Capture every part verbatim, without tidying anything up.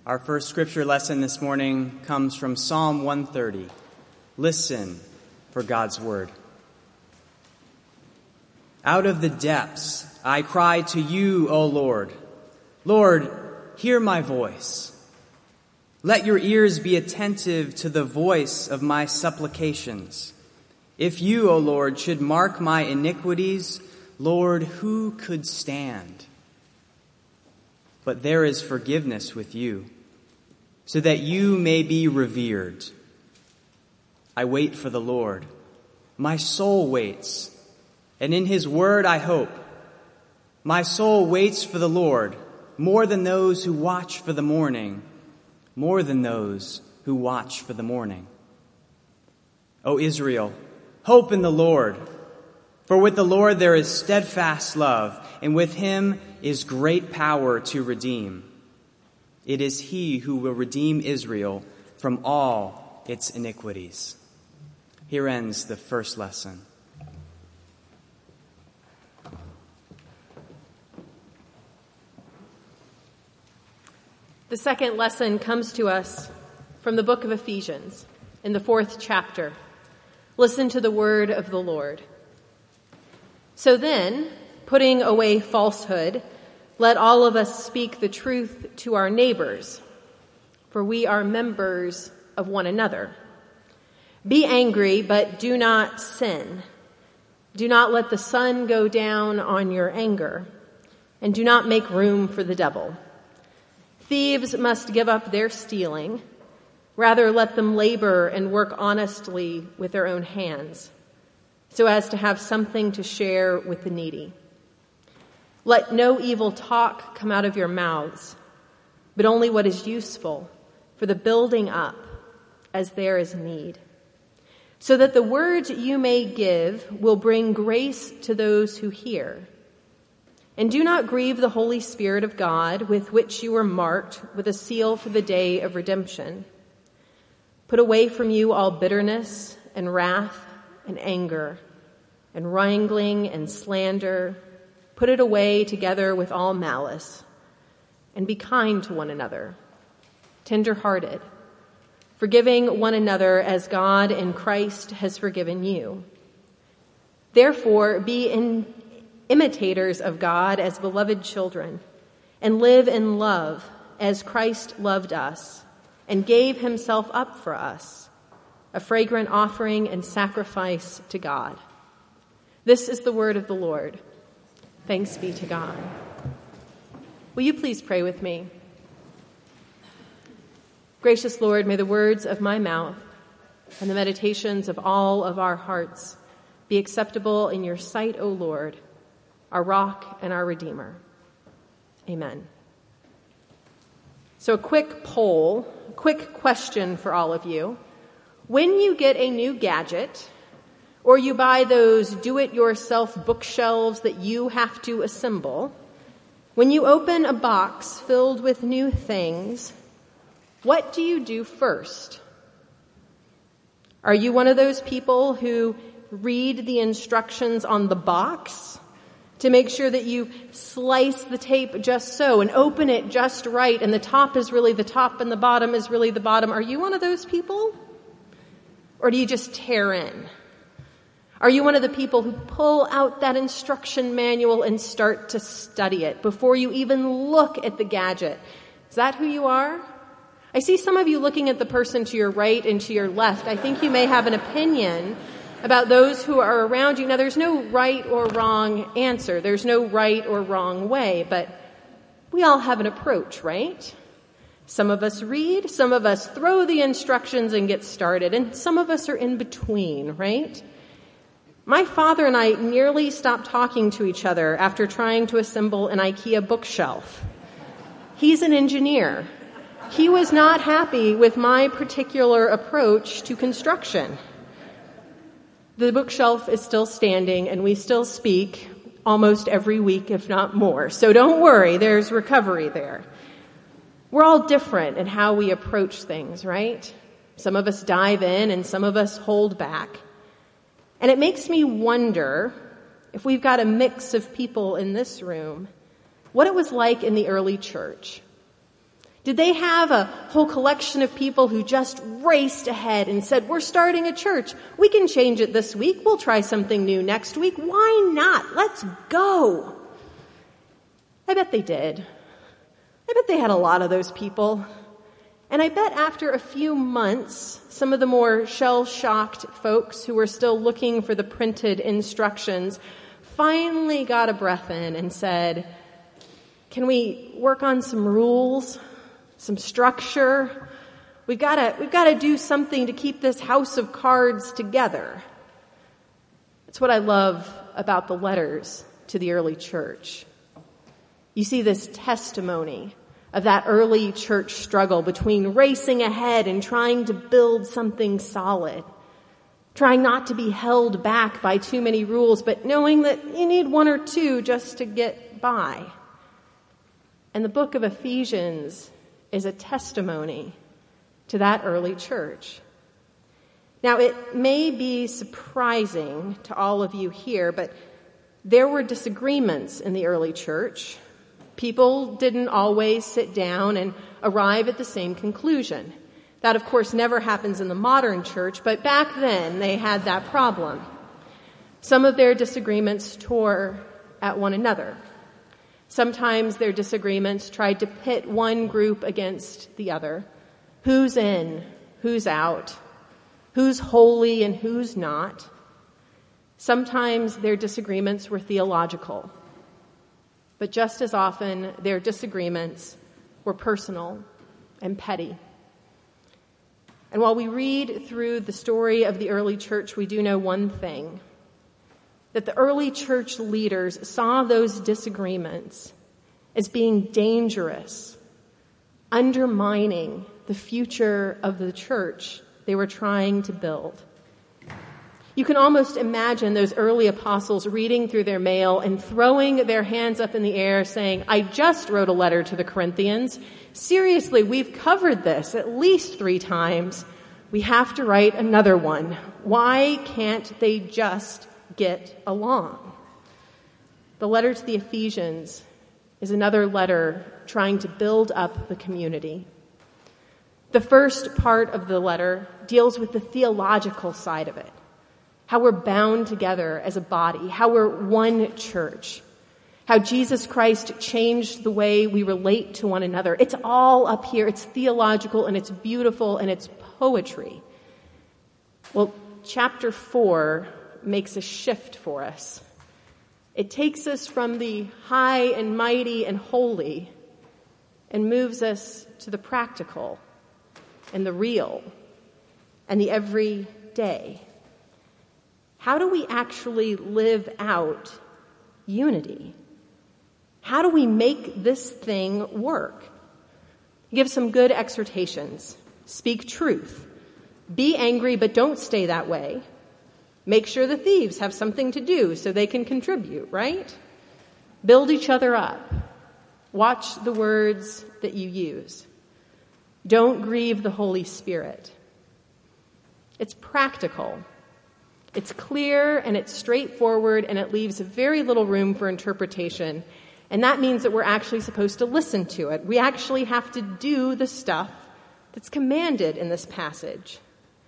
Our first scripture lesson this morning comes from Psalm one thirty. Listen for God's word. Out of the depths I cry to you, O Lord. Lord, hear my voice. Let your ears be attentive to the voice of my supplications. If you, O Lord, should mark my iniquities, Lord, who could stand? But there is forgiveness with you, so that you may be revered. I wait for the Lord. My soul waits, and in his word I hope. My soul waits for the Lord more than those who watch for the morning, more than those who watch for the morning. O Israel, hope in the Lord. For with the Lord there is steadfast love, and with him is great power to redeem. It is he who will redeem Israel from all its iniquities. Here ends the first lesson. The second lesson comes to us from the book of Ephesians in the fourth chapter. Listen to the word of the Lord. So then, putting away falsehood, let all of us speak the truth to our neighbors, for we are members of one another. Be angry, but do not sin. Do not let the sun go down on your anger, and do not make room for the devil. Thieves must give up their stealing. Rather, let them labor and work honestly with their own hands, so as to have something to share with the needy. Let no evil talk come out of your mouths, but only what is useful for the building up as there is need, so that the words you may give will bring grace to those who hear. And do not grieve the Holy Spirit of God, with which you were marked with a seal for the day of redemption. Put away from you all bitterness and wrath and anger and wrangling and slander. Put it away together with all malice, and be kind to one another, tender-hearted, forgiving one another as God in Christ has forgiven you. Therefore, be in imitators of God as beloved children, and live in love as Christ loved us and gave himself up for us, a fragrant offering and sacrifice to God. This is the word of the Lord. Thanks be to God. Will you please pray with me? Gracious Lord, may the words of my mouth and the meditations of all of our hearts be acceptable in your sight, O Lord, our rock and our Redeemer. Amen. So a quick poll, a quick question for all of you. When you get a new gadget, or you buy those do-it-yourself bookshelves that you have to assemble, when you open a box filled with new things, what do you do first? Are you one of those people who read the instructions on the box to make sure that you slice the tape just so and open it just right and the top is really the top and the bottom is really the bottom? Are you one of those people? Or do you just tear in? Are you one of the people who pull out that instruction manual and start to study it before you even look at the gadget? Is that who you are? I see some of you looking at the person to your right and to your left. I think you may have an opinion about those who are around you. Now, there's no right or wrong answer. There's no right or wrong way, but we all have an approach, right? Some of us read, some of us throw the instructions and get started, and some of us are in between, right? My father and I nearly stopped talking to each other after trying to assemble an IKEA bookshelf. He's an engineer. He was not happy with my particular approach to construction. The bookshelf is still standing, and we still speak almost every week, if not more. So don't worry, there's recovery there. We're all different in how we approach things, right? Some of us dive in, and some of us hold back. And it makes me wonder, if we've got a mix of people in this room, what it was like in the early church. Did they have a whole collection of people who just raced ahead and said, we're starting a church. We can change it this week. We'll try something new next week. Why not? Let's go. I bet they did. I bet they had a lot of those people. And I bet after a few months, some of the more shell-shocked folks who were still looking for the printed instructions finally got a breath in and said, can we work on some rules? Some structure. We've got to, we've got to do something to keep this house of cards together. That's what I love about the letters to the early church. You see this testimony of that early church struggle between racing ahead and trying to build something solid, trying not to be held back by too many rules, but knowing that you need one or two just to get by. And the book of Ephesians is a testimony to that early church. Now, it may be surprising to all of you here, but there were disagreements in the early church. People didn't always sit down and arrive at the same conclusion. That, of course, never happens in the modern church, but back then they had that problem. Some of their disagreements tore at one another. Sometimes their disagreements tried to pit one group against the other. Who's in, who's out, who's holy and who's not. Sometimes their disagreements were theological. But just as often, their disagreements were personal and petty. And while we read through the story of the early church, we do know one thing. That the early church leaders saw those disagreements as being dangerous, undermining the future of the church they were trying to build. You can almost imagine those early apostles reading through their mail and throwing their hands up in the air saying, I just wrote a letter to the Corinthians. Seriously, we've covered this at least three times. We have to write another one. Why can't they just get along? The letter to the Ephesians is another letter trying to build up the community. The first part of the letter deals with the theological side of it. How we're bound together as a body, how we're one church, how Jesus Christ changed the way we relate to one another. It's all up here. It's theological and it's beautiful and it's poetry. Well, chapter four makes a shift for us. It takes us from the high and mighty and holy and moves us to the practical and the real and the everyday. How do we actually live out unity? How do we make this thing work? Give some good exhortations. Speak truth. Be angry, but don't stay that way. Make sure the thieves have something to do so they can contribute, right? Build each other up. Watch the words that you use. Don't grieve the Holy Spirit. It's practical. It's clear and it's straightforward and it leaves very little room for interpretation. And that means that we're actually supposed to listen to it. We actually have to do the stuff that's commanded in this passage.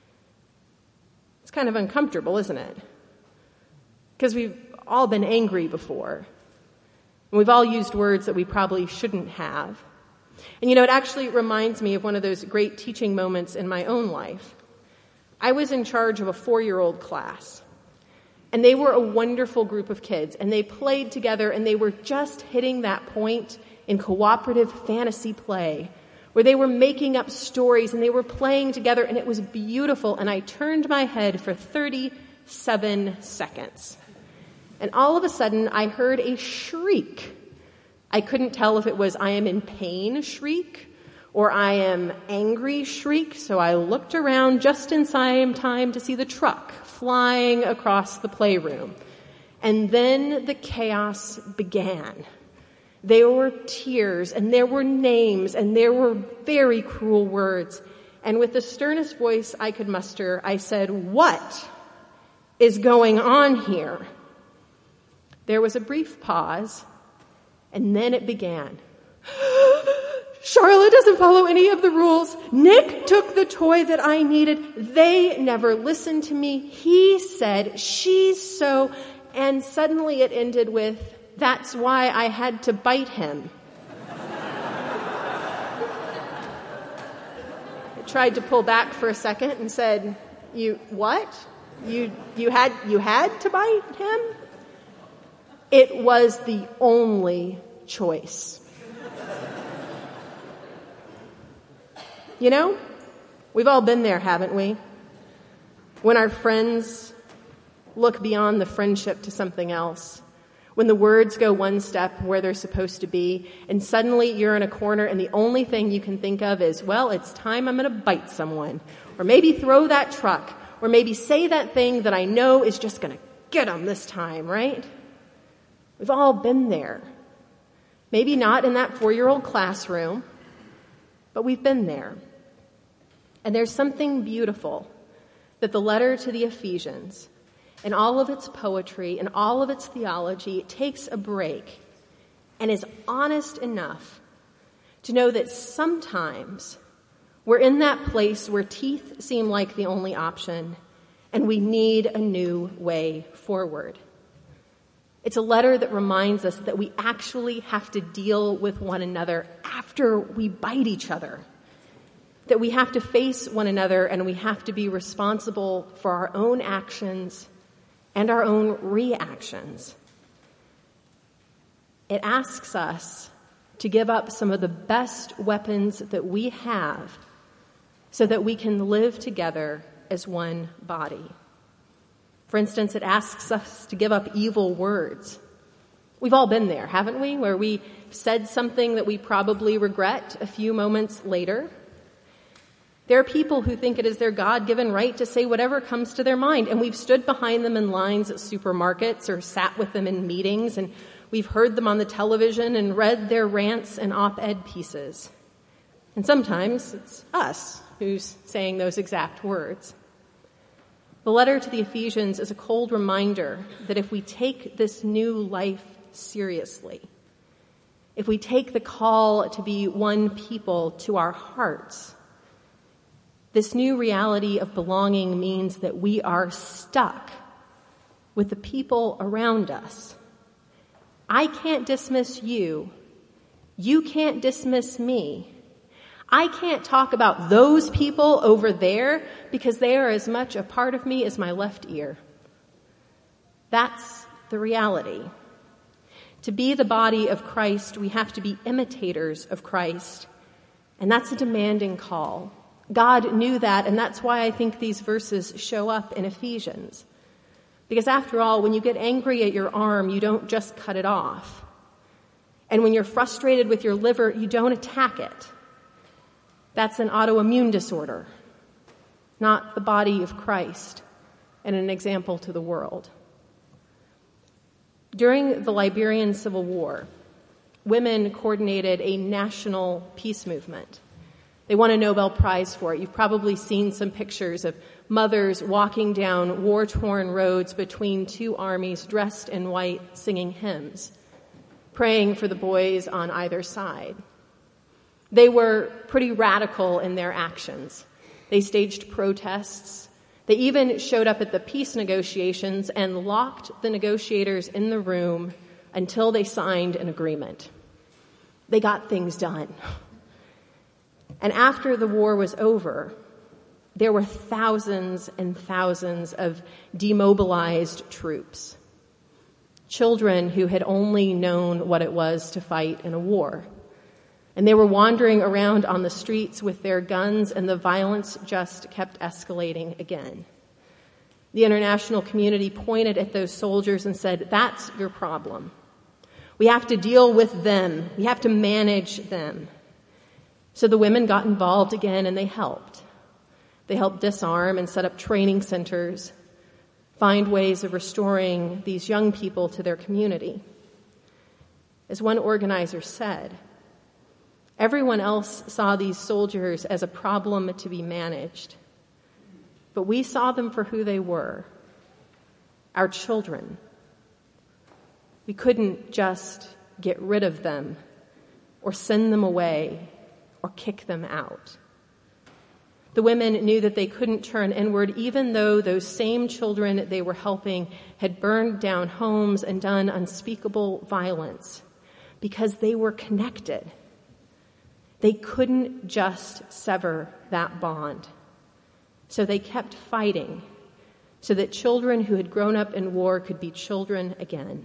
It's kind of uncomfortable, isn't it? Because we've all been angry before. And we've all used words that we probably shouldn't have. And you know, it actually reminds me of one of those great teaching moments in my own life. I was in charge of a four-year-old class. And they were a wonderful group of kids. And they played together and they were just hitting that point in cooperative fantasy play where they were making up stories and they were playing together and it was beautiful. And I turned my head for thirty-seven seconds. And all of a sudden I heard a shriek. I couldn't tell if it was I am in pain shriek or I am angry shriek. So I looked around just in time to see the truck flying across the playroom. And then the chaos began. There were tears, and there were names, and there were very cruel words. And with the sternest voice I could muster, I said, "What is going on here?" There was a brief pause, and then it began. Charlotte doesn't follow any of the rules. Nick took the toy that I needed. They never listened to me. He said, she's so, and suddenly it ended with, that's why I had to bite him. I tried to pull back for a second and said, you, what? You, you had, you had to bite him? It was the only choice. You know, we've all been there, haven't we? When our friends look beyond the friendship to something else. When the words go one step where they're supposed to be, and suddenly you're in a corner and the only thing you can think of is, well, it's time I'm going to bite someone. Or maybe throw that truck. Or maybe say that thing that I know is just going to get them this time, right? We've all been there. Maybe not in that four-year-old classroom, but we've been there. And there's something beautiful that the letter to the Ephesians, in all of its poetry and all of its theology, takes a break and is honest enough to know that sometimes we're in that place where teeth seem like the only option and we need a new way forward. It's a letter that reminds us that we actually have to deal with one another after we bite each other. That we have to face one another and we have to be responsible for our own actions and our own reactions. It asks us to give up some of the best weapons that we have so that we can live together as one body. For instance, it asks us to give up evil words. We've all been there, haven't we? Where we said something that we probably regret a few moments later. There are people who think it is their God-given right to say whatever comes to their mind, and we've stood behind them in lines at supermarkets or sat with them in meetings, and we've heard them on the television and read their rants and op-ed pieces. And sometimes it's us who's saying those exact words. The letter to the Ephesians is a cold reminder that if we take this new life seriously, if we take the call to be one people to our hearts, this new reality of belonging means that we are stuck with the people around us. I can't dismiss you. You can't dismiss me. I can't talk about those people over there because they are as much a part of me as my left ear. That's the reality. To be the body of Christ, we have to be imitators of Christ, and that's a demanding call. God knew that, and that's why I think these verses show up in Ephesians. Because after all, when you get angry at your arm, you don't just cut it off. And when you're frustrated with your liver, you don't attack it. That's an autoimmune disorder, not the body of Christ, and an example to the world. During the Liberian Civil War, women coordinated a national peace movement. They won a Nobel Prize for it. You've probably seen some pictures of mothers walking down war-torn roads between two armies dressed in white, singing hymns, praying for the boys on either side. They were pretty radical in their actions. They staged protests. They even showed up at the peace negotiations and locked the negotiators in the room until they signed an agreement. They got things done. And after the war was over, there were thousands and thousands of demobilized troops. Children who had only known what it was to fight in a war. And they were wandering around on the streets with their guns, and the violence just kept escalating again. The international community pointed at those soldiers and said, that's your problem. We have to deal with them. We have to manage them. So the women got involved again, and they helped. They helped disarm and set up training centers, find ways of restoring these young people to their community. As one organizer said, everyone else saw these soldiers as a problem to be managed, but we saw them for who they were, our children. We couldn't just get rid of them or send them away or kick them out. The women knew that they couldn't turn inward, even though those same children they were helping had burned down homes and done unspeakable violence, because they were connected. They couldn't just sever that bond. So they kept fighting so that children who had grown up in war could be children again.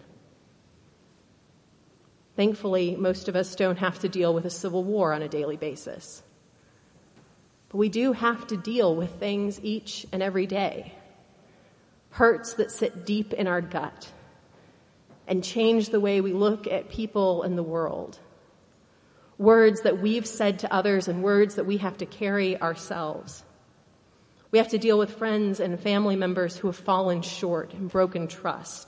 Thankfully, most of us don't have to deal with a civil war on a daily basis. But we do have to deal with things each and every day. Hurts that sit deep in our gut and change the way we look at people and the world. Words that we've said to others and words that we have to carry ourselves. We have to deal with friends and family members who have fallen short and broken trust.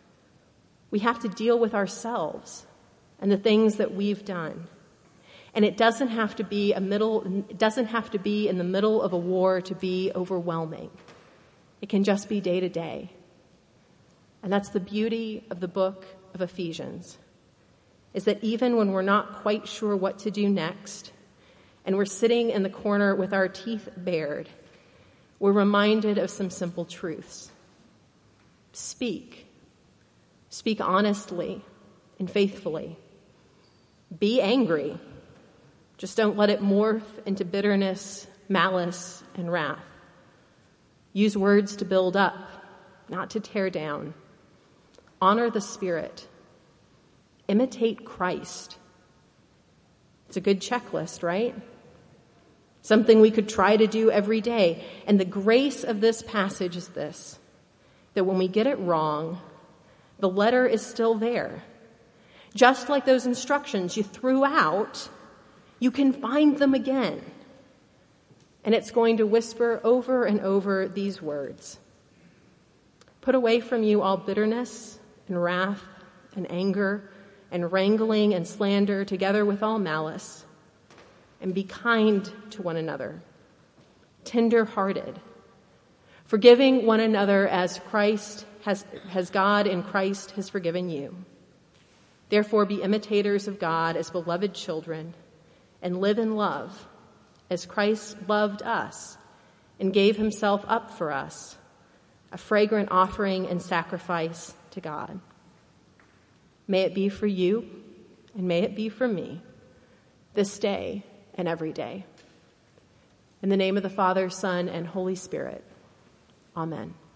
We have to deal with ourselves and the things that we've done. And it doesn't have to be a middle, it doesn't have to be in the middle of a war to be overwhelming. It can just be day to day. And that's the beauty of the book of Ephesians, is that even when we're not quite sure what to do next, and we're sitting in the corner with our teeth bared, we're reminded of some simple truths. Speak. Speak honestly and faithfully. Be angry. Just don't let it morph into bitterness, malice, and wrath. Use words to build up, not to tear down. Honor the Spirit. Imitate Christ. It's a good checklist, right? Something we could try to do every day. And the grace of this passage is this, that when we get it wrong, the letter is still there. Just like those instructions you threw out, you can find them again. And it's going to whisper over and over these words. Put away from you all bitterness and wrath and anger and wrangling and slander, together with all malice. And be kind to one another, tender-hearted, forgiving one another as Christ has, has God in Christ has forgiven you. Therefore, be imitators of God as beloved children, and live in love, as Christ loved us and gave himself up for us, a fragrant offering and sacrifice to God. May it be for you, and may it be for me, this day and every day. In the name of the Father, Son, and Holy Spirit. Amen.